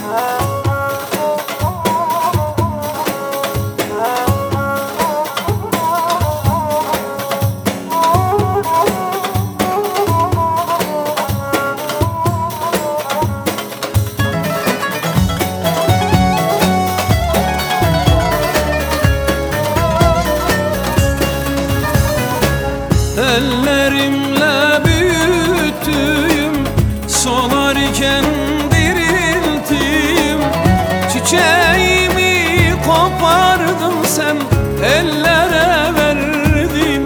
Ellerimle büyüttüğüm, solarken dirilttiğim çiçeğimi kopardın sen, ellere verdin.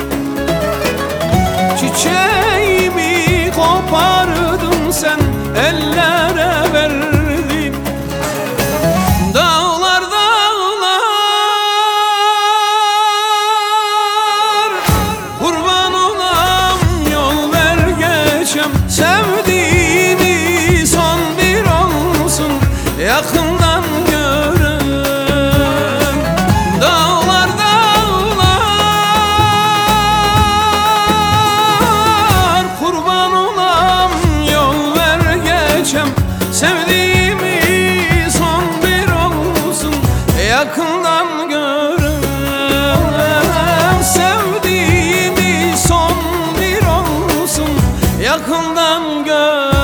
Çiçeğimi kopardın sen, ellere verdin. Dağlar dağlar, kurban olam yol ver geçem. Sevdiğini son bir olsun, yakından görem. Dağlar dağlar, kurban olam yol ver geçem. Sevdiğimi son bir olsun, yakından görem. Sevdiğimi son bir olsun, yakından görem.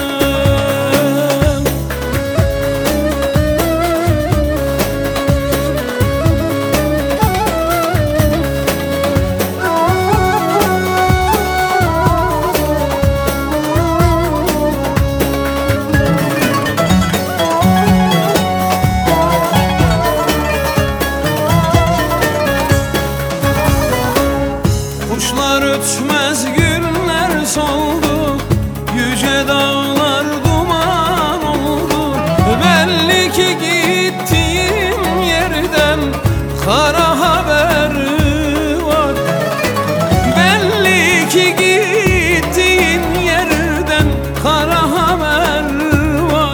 Kuşlar ötmez, günler soldu, yüce dağlar duman oldu. Belli ki gittiğim yerden kara haber var. Belli ki gittiğin yerden kara haber var.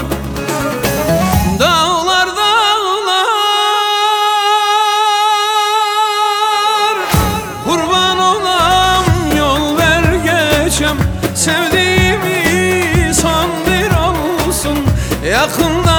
Dağlar dağlar, kurban olam yol ver geçem. Sevdiğimi son bir olsun, yakında